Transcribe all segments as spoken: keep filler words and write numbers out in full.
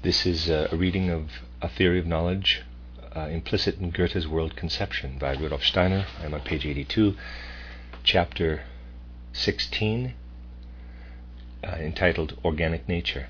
This is uh, a reading of A Theory of Knowledge, uh, Implicit in Goethe's World Conception by Rudolf Steiner. I'm on page eighty-two, chapter sixteen, uh, entitled Organic Nature.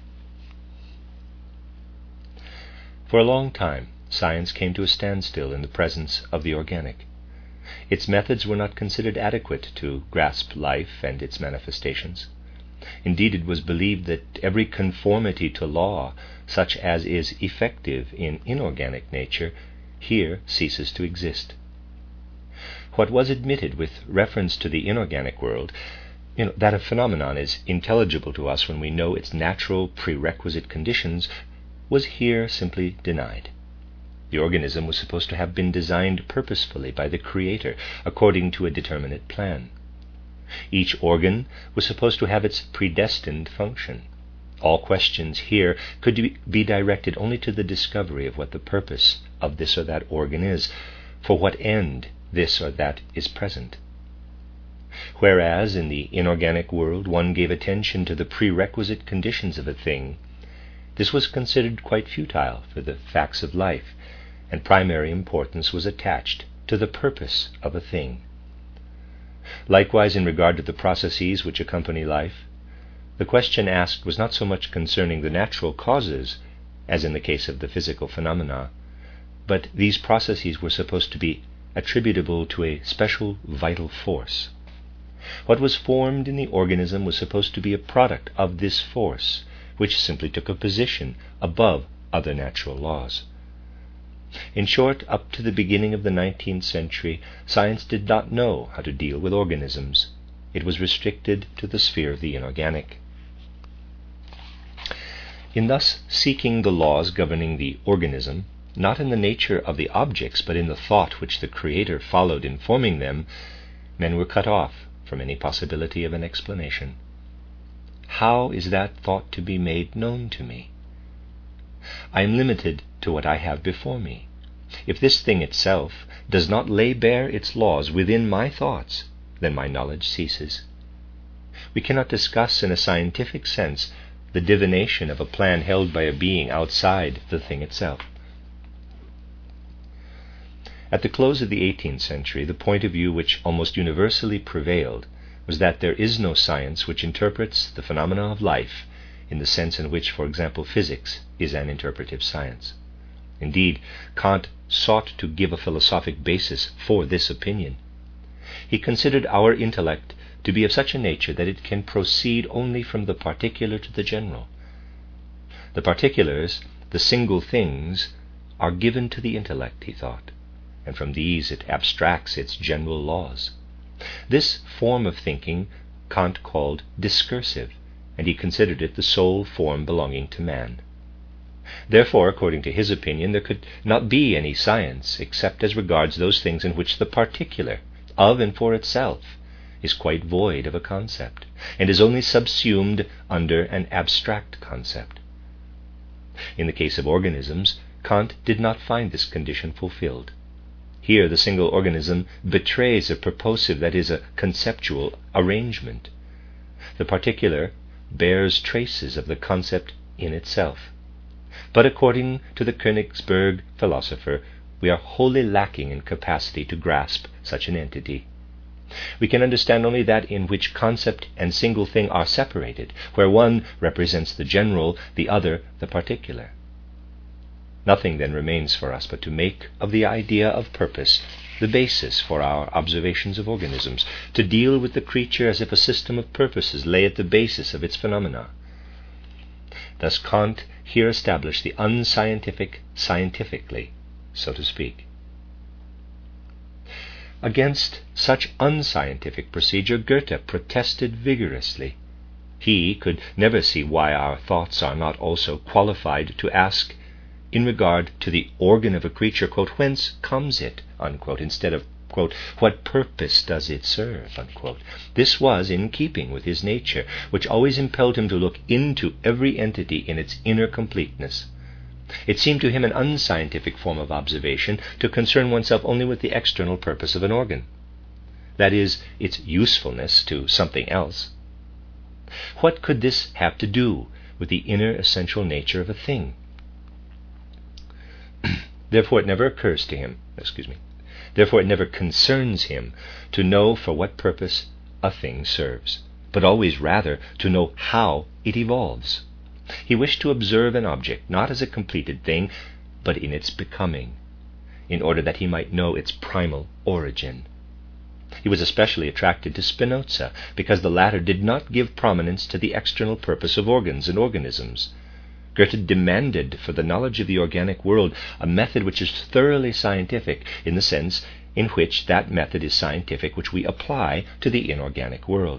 For a long time, science came to a standstill in the presence of the organic. Its methods were not considered adequate to grasp life and its manifestations. Indeed, it was believed that every conformity to law, such as is effective in inorganic nature, here ceases to exist. What was admitted with reference to the inorganic world, you know, that a phenomenon is intelligible to us when we know its natural prerequisite conditions, was here simply denied. The organism was supposed to have been designed purposefully by the Creator according to a determinate plan. Each organ was supposed to have its predestined function. All questions here could be directed only to the discovery of what the purpose of this or that organ is, for what end this or that is present. Whereas in the inorganic world one gave attention to the prerequisite conditions of a thing, this was considered quite futile for the facts of life, and primary importance was attached to the purpose of a thing. Likewise, in regard to the processes which accompany life, the question asked was not so much concerning the natural causes, as in the case of the physical phenomena, but these processes were supposed to be attributable to a special vital force. What was formed in the organism was supposed to be a product of this force, which simply took a position above other natural laws. In short, up to the beginning of the nineteenth century, science did not know how to deal with organisms. It was restricted to the sphere of the inorganic. In thus seeking the laws governing the organism, not in the nature of the objects, but in the thought which the Creator followed in forming them, men were cut off from any possibility of an explanation. How is that thought to be made known to me? I am limited to what I have before me. If this thing itself does not lay bare its laws within my thoughts, then my knowledge ceases. We cannot discuss in a scientific sense the divination of a plan held by a being outside the thing itself. At the close of the eighteenth century, the point of view which almost universally prevailed was that there is no science which interprets the phenomena of life in the sense in which, for example, physics is an interpretive science. Indeed, Kant sought to give a philosophic basis for this opinion. He considered our intellect to be of such a nature that it can proceed only from the particular to the general. The particulars, the single things, are given to the intellect, he thought, and from these it abstracts its general laws. This form of thinking Kant called discursive, and he considered it the sole form belonging to man. Therefore, according to his opinion, there could not be any science except as regards those things in which the particular, of and for itself, is quite void of a concept, and is only subsumed under an abstract concept. In the case of organisms, Kant did not find this condition fulfilled. Here the single organism betrays a purposive, that is, a conceptual arrangement. The particular bears traces of the concept in itself. But according to the Königsberg philosopher, we are wholly lacking in capacity to grasp such an entity. We can understand only that in which concept and single thing are separated, where one represents the general, the other the particular. Nothing then remains for us but to make of the idea of purpose the basis for our observations of organisms, to deal with the creature as if a system of purposes lay at the basis of its phenomena. Thus Kant here established the unscientific scientifically, so to speak. Against such unscientific procedure Goethe protested vigorously. He could never see why our thoughts are not also qualified to ask, in regard to the organ of a creature, quote, whence comes it, unquote, instead of, quote, what purpose does it serve, unquote. This was in keeping with his nature, which always impelled him to look into every entity in its inner completeness. It seemed to him an unscientific form of observation to concern oneself only with the external purpose of an organ, that is, its usefulness to something else. What could this have to do with the inner essential nature of a thing? Therefore it never occurs to him, excuse me, therefore it never concerns him to know for what purpose a thing serves, but always rather to know how it evolves. He wished to observe an object not as a completed thing, but in its becoming, in order that he might know its primal origin. He was especially attracted to Spinoza, because the latter did not give prominence to the external purpose of organs and organisms. Goethe demanded for the knowledge of the organic world a method which is thoroughly scientific, in the sense in which that method is scientific which we apply to the inorganic world.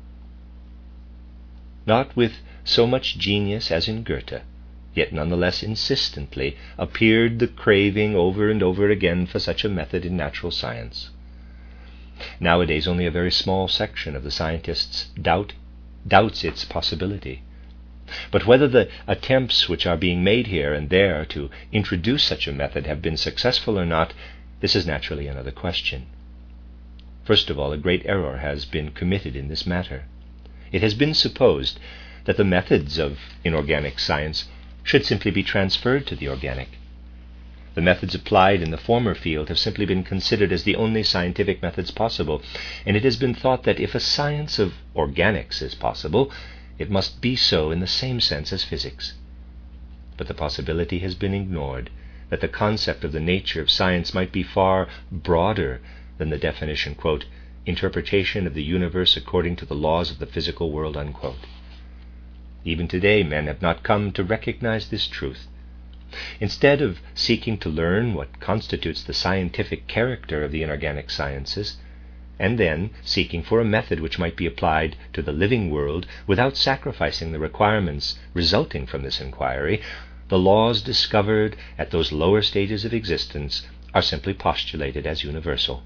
Not with so much genius as in Goethe, yet nonetheless insistently appeared the craving over and over again for such a method in natural science. Nowadays only a very small section of the scientists doubt, doubts its possibility. But whether the attempts which are being made here and there to introduce such a method have been successful or not, this is naturally another question. First of all, a great error has been committed in this matter. It has been supposed that the methods of inorganic science should simply be transferred to the organic. The methods applied in the former field have simply been considered as the only scientific methods possible, and it has been thought that if a science of organics is possible, it must be so in the same sense as physics. But the possibility has been ignored that the concept of the nature of science might be far broader than the definition, quote, interpretation of the universe according to the laws of the physical world, unquote. Even today, men have not come to recognize this truth. Instead of seeking to learn what constitutes the scientific character of the inorganic sciences, and then seeking for a method which might be applied to the living world without sacrificing the requirements resulting from this inquiry, the laws discovered at those lower stages of existence are simply postulated as universal.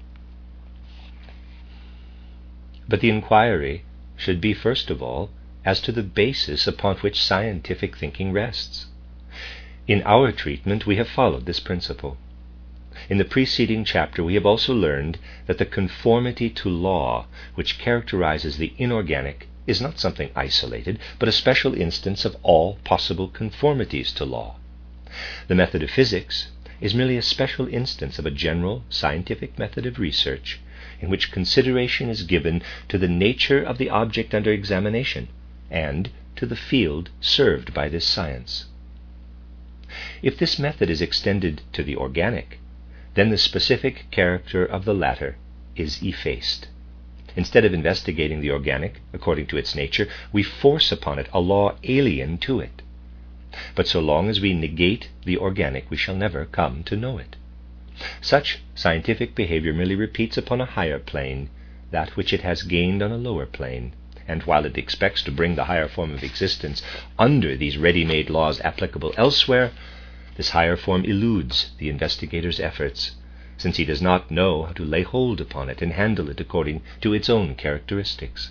But the inquiry should be, first of all, as to the basis upon which scientific thinking rests. In our treatment, we have followed this principle. In the preceding chapter, we have also learned that the conformity to law which characterizes the inorganic is not something isolated, but a special instance of all possible conformities to law. The method of physics is merely a special instance of a general scientific method of research in which consideration is given to the nature of the object under examination and to the field served by this science. If this method is extended to the organic, then the specific character of the latter is effaced. Instead of investigating the organic according to its nature, we force upon it a law alien to it. But so long as we negate the organic, we shall never come to know it. Such scientific behavior merely repeats upon a higher plane that which it has gained on a lower plane, and while it expects to bring the higher form of existence under these ready-made laws applicable elsewhere, this higher form eludes the investigator's efforts, since he does not know how to lay hold upon it and handle it according to its own characteristics.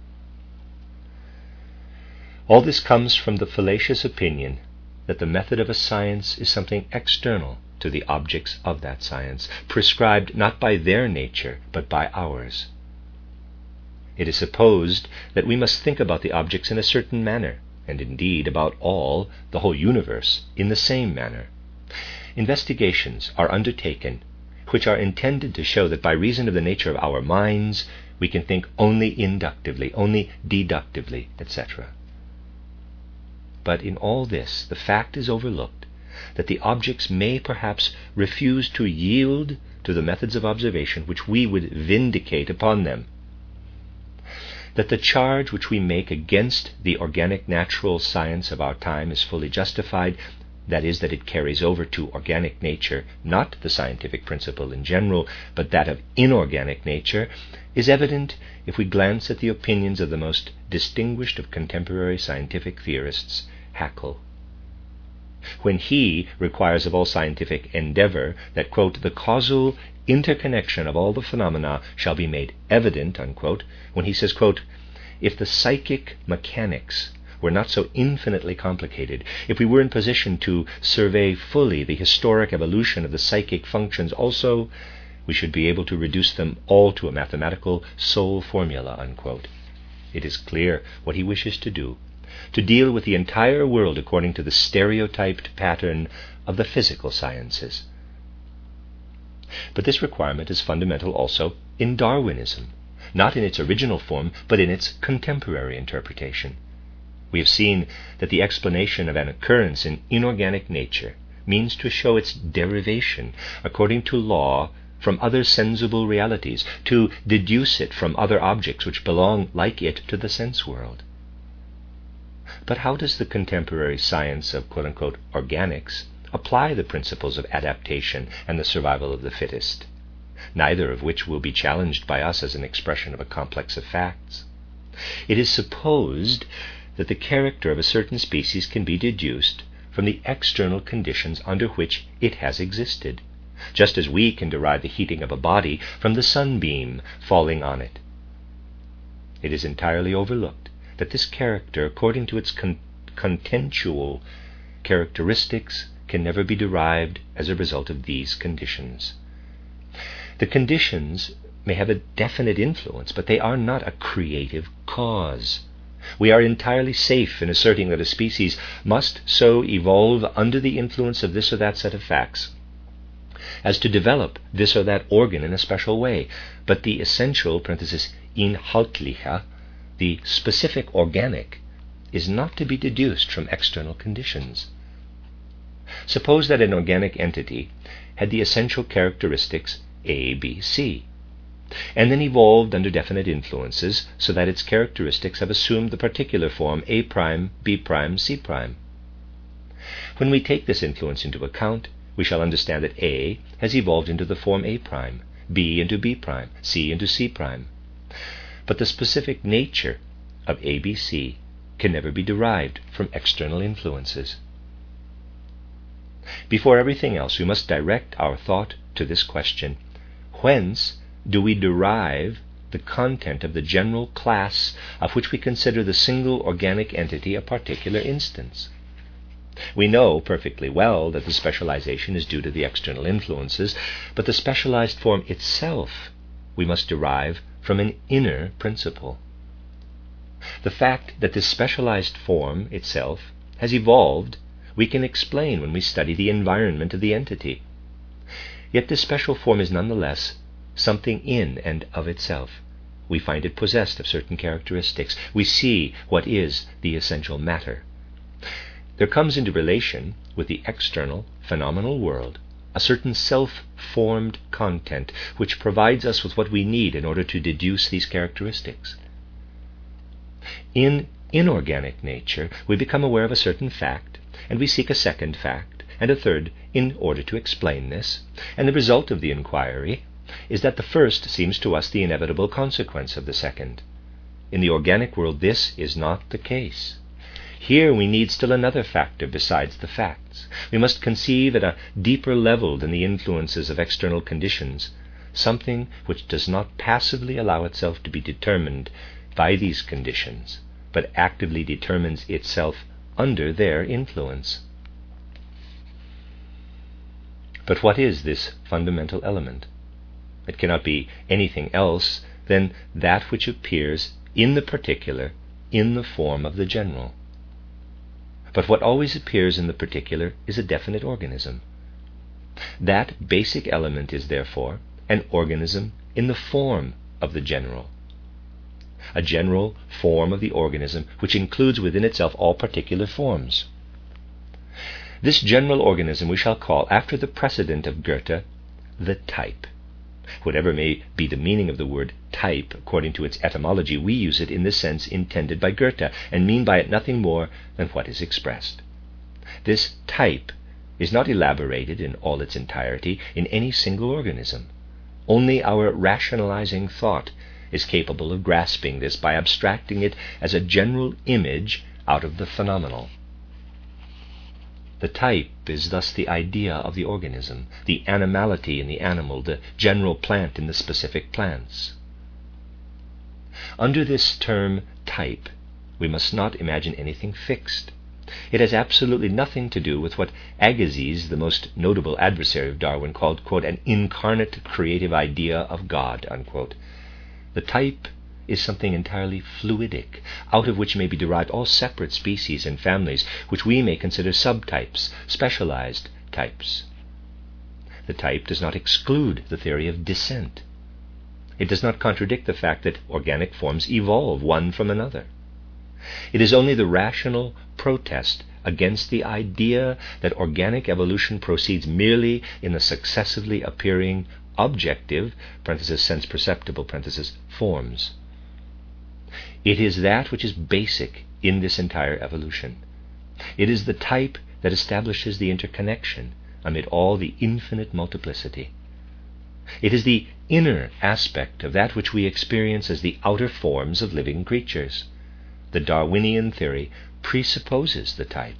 All this comes from the fallacious opinion that the method of a science is something external to the objects of that science, prescribed not by their nature, but by ours. It is supposed that we must think about the objects in a certain manner, and indeed about all, the whole universe, in the same manner. Investigations are undertaken which are intended to show that by reason of the nature of our minds, we can think only inductively, only deductively, et cetera. But in all this, the fact is overlooked that the objects may perhaps refuse to yield to the methods of observation which we would vindicate upon them. That the charge which we make against the organic natural science of our time is fully justified, that is, that it carries over to organic nature not the scientific principle in general, but that of inorganic nature, is evident if we glance at the opinions of the most distinguished of contemporary scientific theorists, Haeckel. When he requires of all scientific endeavor that, quote, the causal interconnection of all the phenomena shall be made evident, unquote, when he says, quote, if the psychic mechanics were not so infinitely complicated, if we were in position to survey fully the historic evolution of the psychic functions also, we should be able to reduce them all to a mathematical sole formula, unquote. It is clear what he wishes to do, to deal with the entire world according to the stereotyped pattern of the physical sciences, But this requirement is fundamental also in Darwinism, not in its original form, but in its contemporary interpretation. We have seen that the explanation of an occurrence in inorganic nature means to show its derivation according to law from other sensible realities, to deduce it from other objects which belong, like it, to the sense world. But how does the contemporary science of quote-unquote organics apply the principles of adaptation and the survival of the fittest, neither of which will be challenged by us as an expression of a complex of facts? It is supposed that the character of a certain species can be deduced from the external conditions under which it has existed, just as we can derive the heating of a body from the sunbeam falling on it. It is entirely overlooked that this character, according to its con- contentual characteristics, can never be derived as a result of these conditions. The conditions may have a definite influence, but they are not a creative cause. We are entirely safe in asserting that a species must so evolve under the influence of this or that set of facts as to develop this or that organ in a special way, but the essential, parenthesis, inhaltliche, the specific organic, is not to be deduced from external conditions. Suppose that an organic entity had the essential characteristics A, B, C, and then evolved under definite influences so that its characteristics have assumed the particular form A prime, B prime, C prime. When we take this influence into account, we shall understand that A has evolved into the form A prime, B into B prime, C into C prime. But the specific nature of A B C can never be derived from external influences. Before everything else, we must direct our thought to this question: whence do we derive the content of the general class of which we consider the single organic entity a particular instance? We know perfectly well that the specialization is due to the external influences, but the specialized form itself we must derive from an inner principle. The fact that this specialized form itself has evolved we can explain when we study the environment of the entity. Yet this special form is nonetheless something in and of itself. We find it possessed of certain characteristics. We see what is the essential matter. There comes into relation with the external phenomenal world a certain self-formed content which provides us with what we need in order to deduce these characteristics. In inorganic nature, we become aware of a certain fact, and we seek a second fact, and a third, in order to explain this, and the result of the inquiry is that the first seems to us the inevitable consequence of the second. In the organic world, this is not the case. Here we need still another factor besides the facts. We must conceive at a deeper level than the influences of external conditions, something which does not passively allow itself to be determined by these conditions, but actively determines itself under their influence. But what is this fundamental element? It cannot be anything else than that which appears in the particular in the form of the general. But what always appears in the particular is a definite organism. That basic element is therefore an organism in the form of the general, a general form of the organism which includes within itself all particular forms. This general organism we shall call, after the precedent of Goethe, the type. Whatever may be the meaning of the word type, according to its etymology, we use it in the sense intended by Goethe, and mean by it nothing more than what is expressed. This type is not elaborated in all its entirety in any single organism. Only our rationalizing thought is capable of grasping this by abstracting it as a general image out of the phenomenal. The type is thus the idea of the organism, the animality in the animal, the general plant in the specific plants. Under this term type, we must not imagine anything fixed. It has absolutely nothing to do with what Agassiz, the most notable adversary of Darwin, called, quote, an incarnate creative idea of God, unquote. The type is something entirely fluidic, out of which may be derived all separate species and families, which we may consider subtypes, specialized types. the type does not exclude the theory of descent. It does not contradict the fact that organic forms evolve one from another. It is only the rational protest against the idea that organic evolution proceeds merely in the successively appearing objective (parenthesis, sense perceptible) parenthesis, forms. It is that which is basic in this entire evolution. It is the type that establishes the interconnection amid all the infinite multiplicity. It is the inner aspect of that which we experience as the outer forms of living creatures. The Darwinian theory presupposes the type.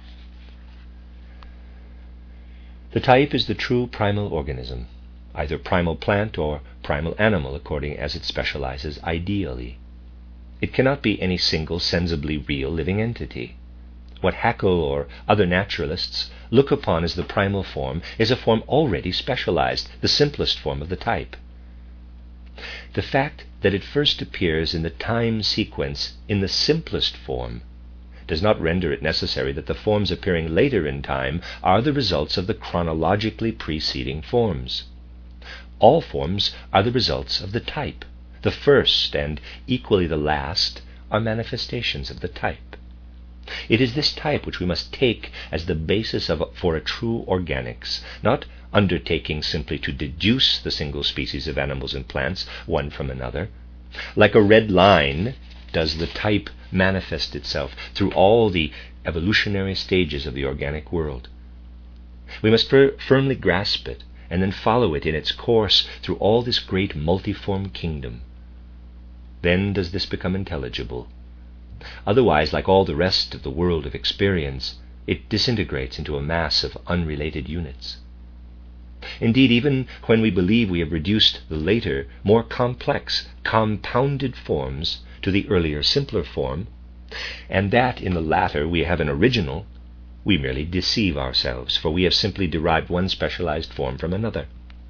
The type is the true primal organism, either primal plant or primal animal, according as it specializes ideally. It cannot be any single sensibly real living entity. What Haeckel or other naturalists look upon as the primal form is a form already specialized, the simplest form of the type. The fact that it first appears in the time sequence in the simplest form does not render it necessary that the forms appearing later in time are the results of the chronologically preceding forms. All forms are the results of the type. The first and equally the last are manifestations of the type. It is this type which we must take as the basis of, for a true organics, not undertaking simply to deduce the single species of animals and plants one from another. Like a red line does the type manifest itself through all the evolutionary stages of the organic world. We must fir- firmly grasp it and then follow it in its course through all this great multiform kingdom. Then does this become intelligible. Otherwise, like all the rest of the world of experience, it disintegrates into a mass of unrelated units. Indeed, even when we believe we have reduced the later, more complex, compounded forms to the earlier, simpler form, and that in the latter we have an original, we merely deceive ourselves, for we have simply derived one specialized form from another.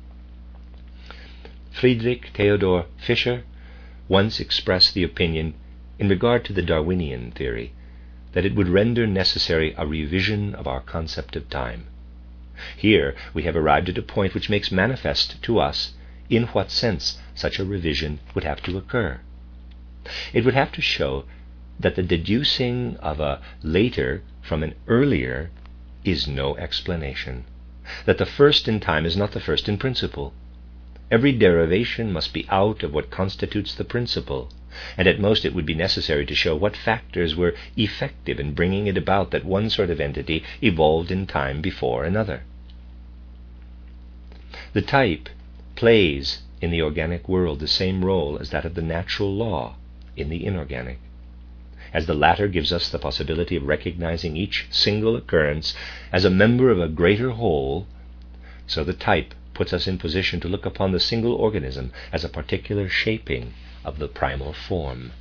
Friedrich Theodor Fischer once expressed the opinion, in regard to the Darwinian theory, that it would render necessary a revision of our concept of time. Here we have arrived at a point which makes manifest to us in what sense such a revision would have to occur. It would have to show that the deducing of a later from an earlier is no explanation, that the first in time is not the first in principle. Every derivation must be out of what constitutes the principle, and at most it would be necessary to show what factors were effective in bringing it about that one sort of entity evolved in time before another. The type plays in the organic world the same role as that of the natural law in the inorganic. As the latter gives us the possibility of recognizing each single occurrence as a member of a greater whole, so the type puts us in position to look upon the single organism as a particular shaping of the primal form.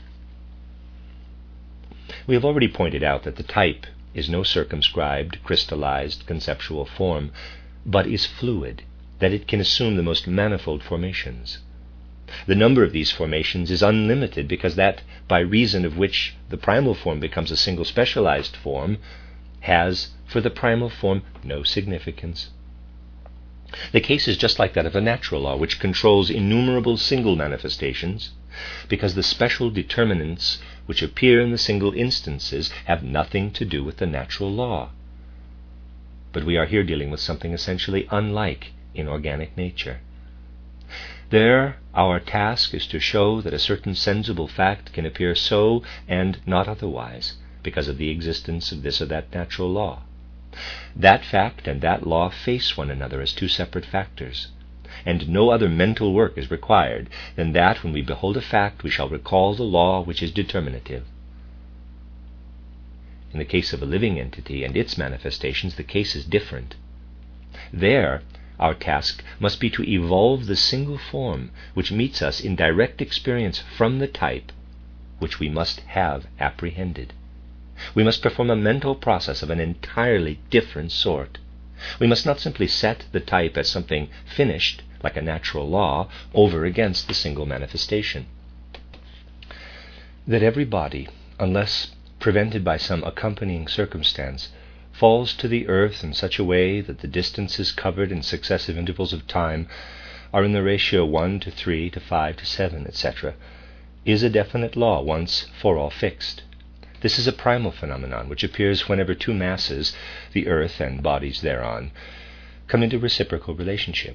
We have already pointed out that the type is no circumscribed, crystallized, conceptual form, but is fluid, that it can assume the most manifold formations. The number of these formations is unlimited because that, by reason of which the primal form becomes a single specialized form, has, for the primal form, no significance. The case is just like that of a natural law, which controls innumerable single manifestations, because the special determinants which appear in the single instances have nothing to do with the natural law. But we are here dealing with something essentially unlike in organic nature. There, our task is to show that a certain sensible fact can appear so and not otherwise, because of the existence of this or that natural law. That fact and that law face one another as two separate factors, and no other mental work is required than that when we behold a fact we shall recall the law which is determinative. In the case of a living entity and its manifestations, the case is different. There, our task must be to evolve the single form which meets us in direct experience from the type which we must have apprehended. We must perform a mental process of an entirely different sort. We must not simply set the type as something finished, like a natural law, over against the single manifestation. That every body, unless prevented by some accompanying circumstance, falls to the earth in such a way that the distances covered in successive intervals of time are in the ratio one to three to five to seven, et cetera, is a definite law once for all fixed. This is a primal phenomenon which appears whenever two masses, the earth and bodies thereon, come into reciprocal relationship.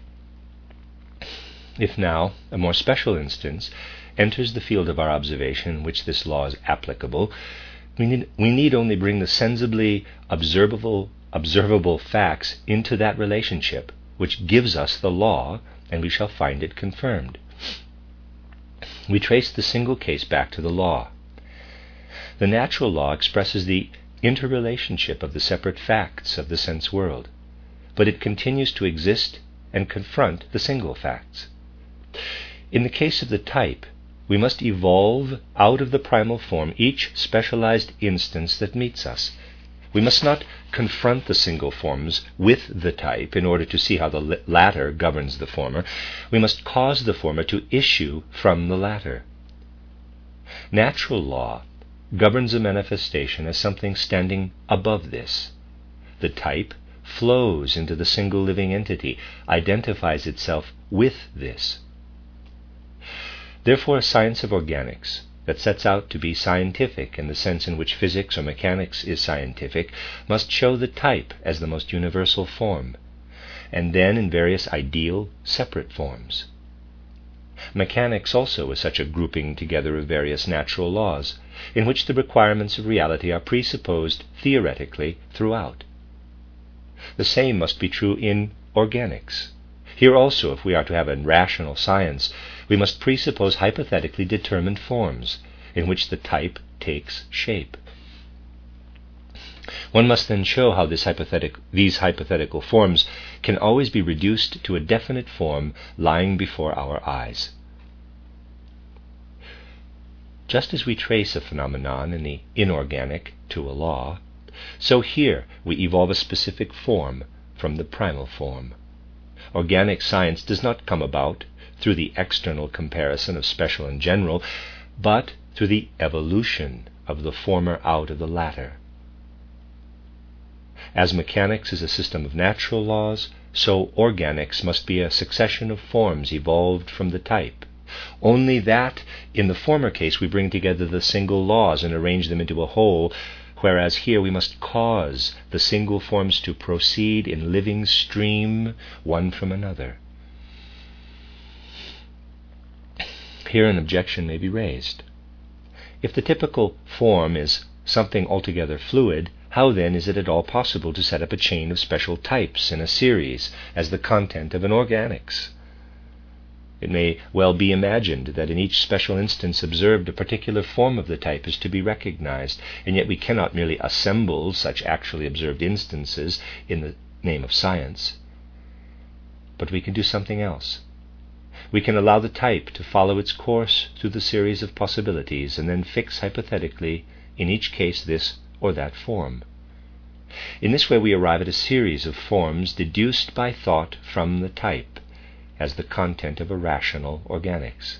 If now a more special instance enters the field of our observation in which this law is applicable, we need, we need only bring the sensibly observable, observable facts into that relationship which gives us the law, and we shall find it confirmed. We trace the single case back to the law. The natural law expresses the interrelationship of the separate facts of the sense world, but it continues to exist and confront the single facts. In the case of the type, we must evolve out of the primal form each specialized instance that meets us. We must not confront the single forms with the type in order to see how the latter governs the former. We must cause the former to issue from the latter. Natural law governs a manifestation as something standing above this. The type flows into the single living entity, identifies itself with this. Therefore, a science of organics that sets out to be scientific in the sense in which physics or mechanics is scientific must show the type as the most universal form, and then in various ideal, separate forms. Mechanics also is such a grouping together of various natural laws, in which the requirements of reality are presupposed theoretically throughout. The same must be true in organics. Here also, if we are to have a rational science, we must presuppose hypothetically determined forms in which the type takes shape. One must then show how this hypothetic, these hypothetical forms can always be reduced to a definite form lying before our eyes. Just as we trace a phenomenon in the inorganic to a law, so here we evolve a specific form from the primal form. Organic science does not come about through the external comparison of special and general, but through the evolution of the former out of the latter. As mechanics is a system of natural laws, so organics must be a succession of forms evolved from the type. Only that in the former case we bring together the single laws and arrange them into a whole, whereas here we must cause the single forms to proceed in living stream one from another. Here an objection may be raised. If the typical form is something altogether fluid, how then is it at all possible to set up a chain of special types in a series as the content of an organics? It may well be imagined that in each special instance observed a particular form of the type is to be recognized, and yet we cannot merely assemble such actually observed instances in the name of science. But we can do something else. We can allow the type to follow its course through the series of possibilities and then fix hypothetically in each case this or that form. In this way we arrive at a series of forms deduced by thought from the type as the content of a rational organics.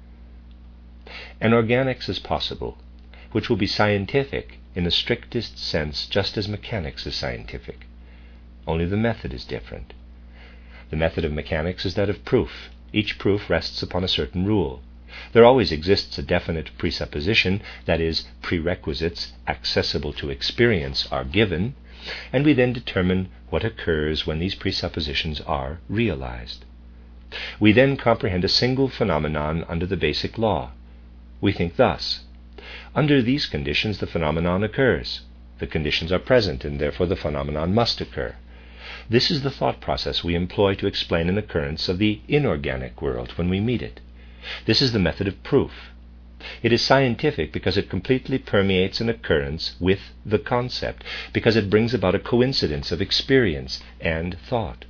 An organics is possible, which will be scientific in the strictest sense just as mechanics is scientific. Only the method is different. The method of mechanics is that of proof. Each proof rests upon a certain rule. There always exists a definite presupposition, that is, prerequisites accessible to experience are given, and we then determine what occurs when these presuppositions are realized. We then comprehend a single phenomenon under the basic law. We think thus: under these conditions the phenomenon occurs. The conditions are present, and therefore the phenomenon must occur. This is the thought process we employ to explain an occurrence of the inorganic world when we meet it. This is the method of proof. It is scientific because it completely permeates an occurrence with the concept, because it brings about a coincidence of experience and thought.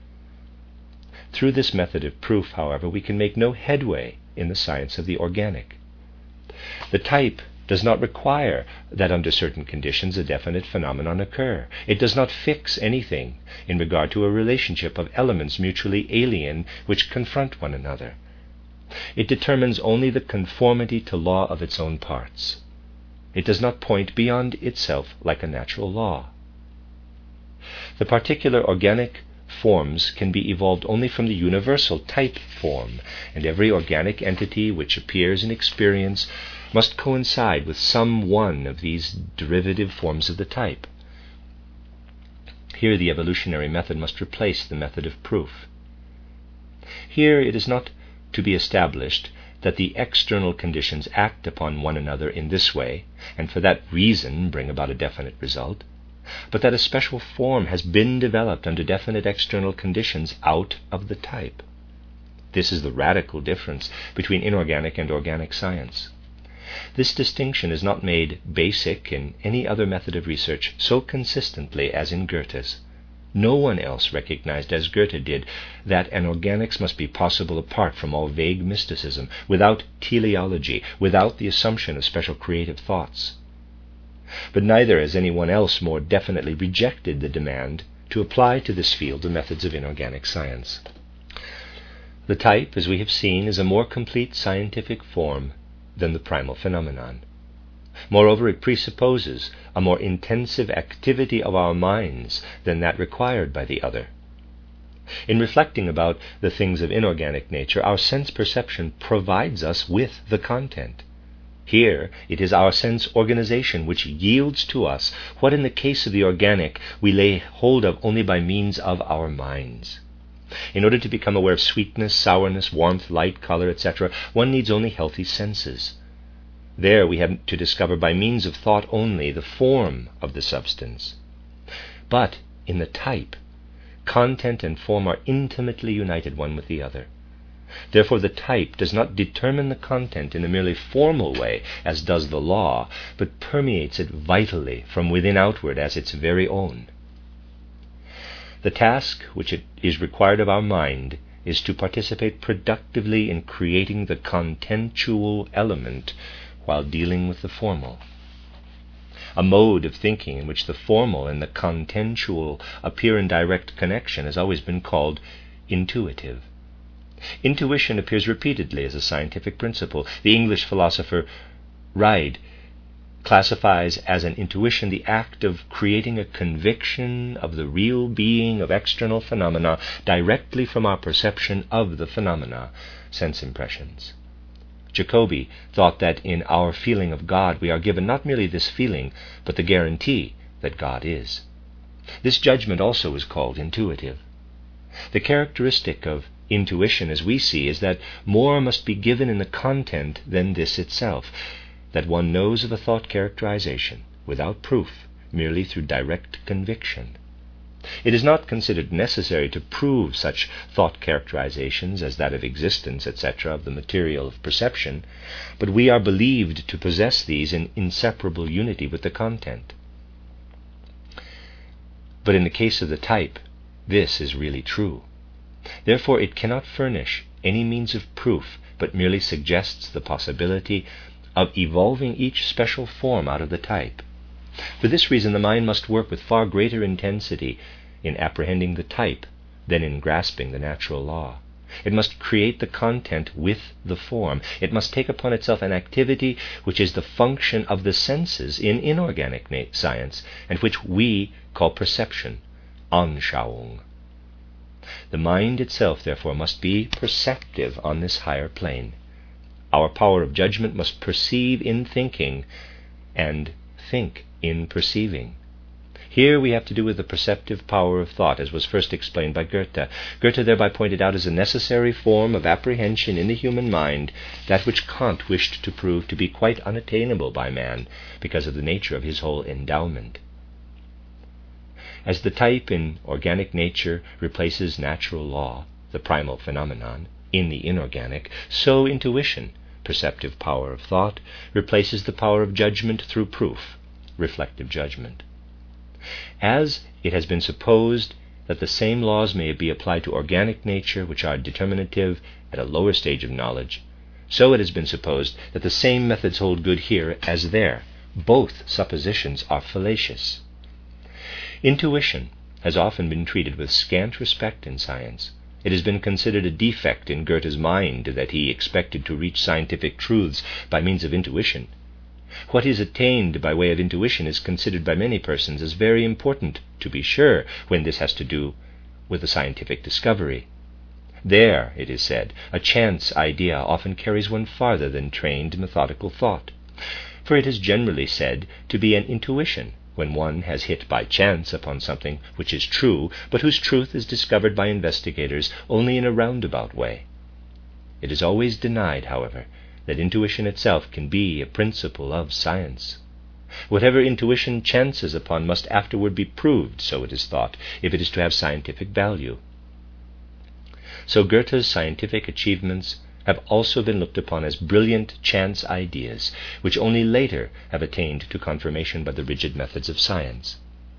Through this method of proof, however, we can make no headway in the science of the organic. The type does not require that under certain conditions a definite phenomenon occur. It does not fix anything in regard to a relationship of elements mutually alien which confront one another. It determines only the conformity to law of its own parts. It does not point beyond itself like a natural law. The particular organic forms can be evolved only from the universal type form, and every organic entity which appears in experience must coincide with some one of these derivative forms of the type. Here the evolutionary method must replace the method of proof. Here it is not to be established that the external conditions act upon one another in this way, and for that reason bring about a definite result, but that a special form has been developed under definite external conditions out of the type. This is the radical difference between inorganic and organic science. This distinction is not made basic in any other method of research so consistently as in Goethe's. No one else recognized as Goethe did that an organics must be possible apart from all vague mysticism, without teleology, without the assumption of special creative thoughts. But neither has anyone else more definitely rejected the demand to apply to this field the methods of inorganic science. The type, as we have seen, is a more complete scientific form than the primal phenomenon. Moreover, it presupposes a more intensive activity of our minds than that required by the other. In reflecting about the things of inorganic nature, our sense perception provides us with the content. Here it is our sense organization which yields to us what in the case of the organic we lay hold of only by means of our minds. In order to become aware of sweetness, sourness, warmth, light, color, et cetera, one needs only healthy senses. There we have to discover by means of thought only the form of the substance. But in the type, content and form are intimately united one with the other. Therefore the type does not determine the content in a merely formal way, as does the law, but permeates it vitally from within outward as its very own. The task which it is required of our mind is to participate productively in creating the contentual element while dealing with the formal. A mode of thinking in which the formal and the contentual appear in direct connection has always been called intuitive. Intuition appears repeatedly as a scientific principle. The English philosopher Reid classifies as an intuition the act of creating a conviction of the real being of external phenomena directly from our perception of the phenomena, sense impressions. Jacobi thought that in our feeling of God we are given not merely this feeling, but the guarantee that God is. This judgment also is called intuitive. The characteristic of intuition, as we see, is that more must be given in the content than this itself, that one knows of a thought characterization without proof, merely through direct conviction. It is not considered necessary to prove such thought characterizations as that of existence, et cetera, of the material of perception, but we are believed to possess these in inseparable unity with the content. But in the case of the type, this is really true. Therefore it cannot furnish any means of proof, but merely suggests the possibility of evolving each special form out of the type. For this reason the mind must work with far greater intensity in apprehending the type than in grasping the natural law. It must create the content with the form. It must take upon itself an activity which is the function of the senses in inorganic science, and which we call perception, Anschauung. The mind itself, therefore, must be perceptive on this higher plane. Our power of judgment must perceive in thinking and think in perceiving. Here we have to do with the perceptive power of thought, as was first explained by Goethe. Goethe thereby pointed out as a necessary form of apprehension in the human mind that which Kant wished to prove to be quite unattainable by man because of the nature of his whole endowment. As the type in organic nature replaces natural law, the primal phenomenon, in the inorganic, so intuition, perceptive power of thought, replaces the power of judgment through proof, reflective judgment. As it has been supposed that the same laws may be applied to organic nature which are determinative at a lower stage of knowledge, so it has been supposed that the same methods hold good here as there. Both suppositions are fallacious. Intuition has often been treated with scant respect in science. It has been considered a defect in Goethe's mind that he expected to reach scientific truths by means of intuition. What is attained by way of intuition is considered by many persons as very important to be sure, when this has to do with a scientific discovery. There, it is said, a chance idea often carries one farther than trained methodical thought, for it is generally said to be an intuition when one has hit by chance upon something which is true, but whose truth is discovered by investigators only in a roundabout way. It is always denied, however, that intuition itself can be a principle of science. Whatever intuition chances upon must afterward be proved, so it is thought, if it is to have scientific value. So Goethe's scientific achievements have also been looked upon as brilliant chance ideas, which only later have attained to confirmation by the rigid methods of science.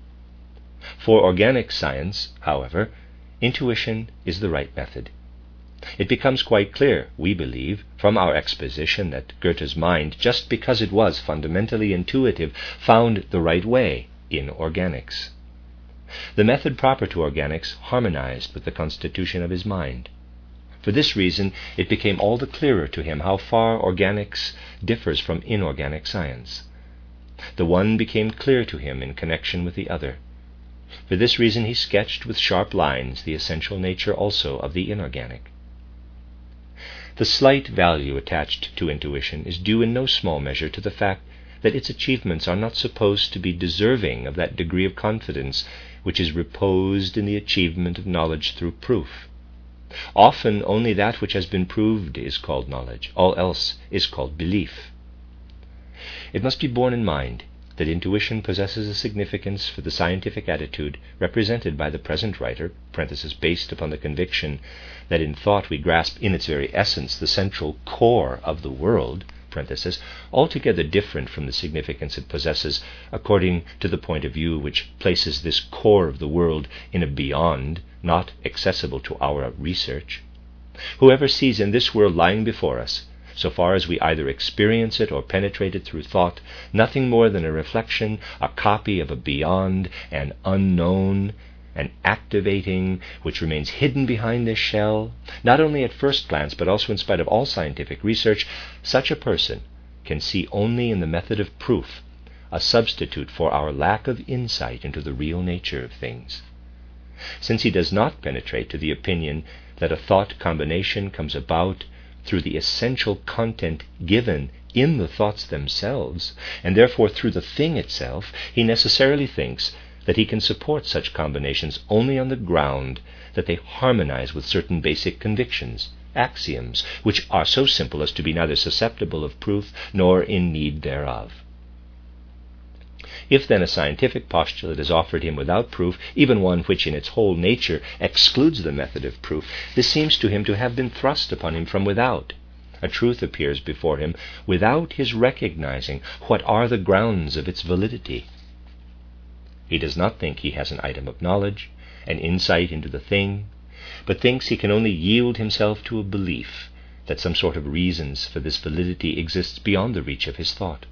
For organic science, however, intuition is the right method. It becomes quite clear, we believe, from our exposition that Goethe's mind, just because it was fundamentally intuitive, found the right way in organics. The method proper to organics harmonized with the constitution of his mind. For this reason, it became all the clearer to him how far organics differs from inorganic science. The one became clear to him in connection with the other. For this reason, he sketched with sharp lines the essential nature also of the inorganic. The slight value attached to intuition is due in no small measure to the fact that its achievements are not supposed to be deserving of that degree of confidence which is reposed in the achievement of knowledge through proof. Often only that which has been proved is called knowledge, all else is called belief. It must be borne in mind that intuition possesses a significance for the scientific attitude represented by the present writer, parenthesis, based upon the conviction that in thought we grasp in its very essence the central core of the world, parenthesis, altogether different from the significance it possesses according to the point of view which places this core of the world in a beyond not accessible to our research. Whoever sees in this world lying before us, so far as we either experience it or penetrate it through thought, nothing more than a reflection, a copy of a beyond, an unknown, an activating, which remains hidden behind this shell, not only at first glance, but also in spite of all scientific research, such a person can see only in the method of proof a substitute for our lack of insight into the real nature of things. Since he does not penetrate to the opinion that a thought combination comes about through the essential content given in the thoughts themselves, and therefore through the thing itself, he necessarily thinks that he can support such combinations only on the ground that they harmonize with certain basic convictions, axioms, which are so simple as to be neither susceptible of proof nor in need thereof. If then a scientific postulate is offered him without proof, even one which in its whole nature excludes the method of proof, this seems to him to have been thrust upon him from without. A truth appears before him without his recognizing what are the grounds of its validity. He does not think he has an item of knowledge, an insight into the thing, but thinks he can only yield himself to a belief that some sort of reasons for this validity exists beyond the reach of his thought.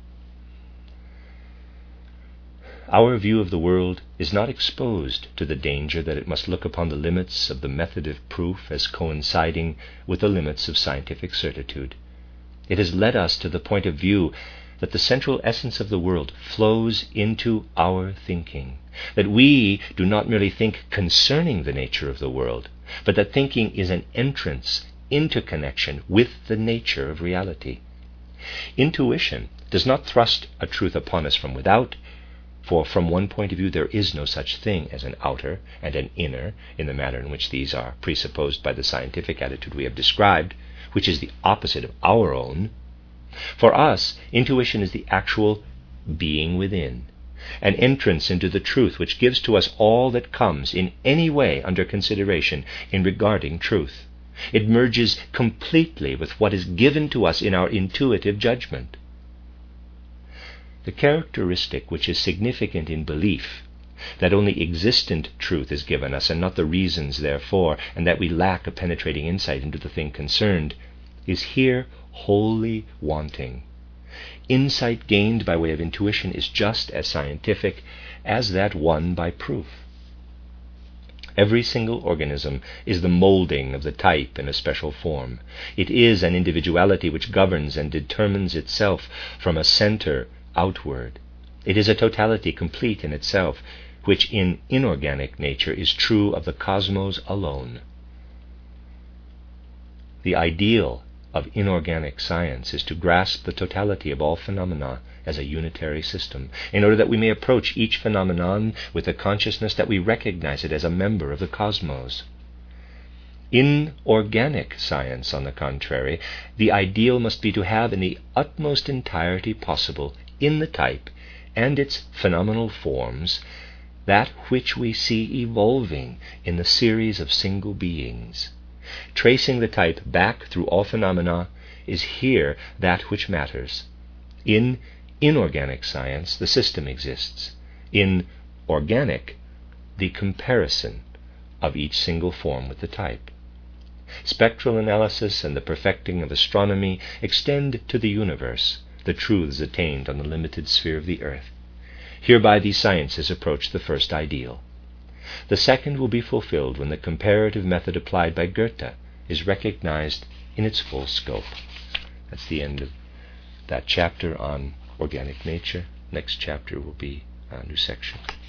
Our view of the world is not exposed to the danger that it must look upon the limits of the method of proof as coinciding with the limits of scientific certitude. It has led us to the point of view that the central essence of the world flows into our thinking, that we do not merely think concerning the nature of the world, but that thinking is an entrance into connection with the nature of reality. Intuition does not thrust a truth upon us from without, for from one point of view there is no such thing as an outer and an inner in the manner in which these are presupposed by the scientific attitude we have described, which is the opposite of our own. For us, intuition is the actual being within, an entrance into the truth which gives to us all that comes in any way under consideration in regarding truth. It merges completely with what is given to us in our intuitive judgment. The characteristic which is significant in belief, that only existent truth is given us and not the reasons therefore, and that we lack a penetrating insight into the thing concerned, is here wholly wanting. Insight gained by way of intuition is just as scientific as that won by proof. Every single organism is the molding of the type in a special form. It is an individuality which governs and determines itself from a center outward. It is a totality complete in itself, which in inorganic nature is true of the cosmos alone. The ideal of inorganic science is to grasp the totality of all phenomena as a unitary system, in order that we may approach each phenomenon with the consciousness that we recognize it as a member of the cosmos. In organic science, on the contrary, the ideal must be to have in the utmost entirety possible in the type and its phenomenal forms that which we see evolving in the series of single beings. Tracing the type back through all phenomena is here that which matters. In inorganic science, the system exists. In organic, the comparison of each single form with the type. Spectral analysis and the perfecting of astronomy extend to the universe, the truths attained on the limited sphere of the earth. Hereby these sciences approach the first ideal. The second will be fulfilled when the comparative method applied by Goethe is recognized in its full scope. That's the end of that chapter on organic nature. Next chapter will be a new section.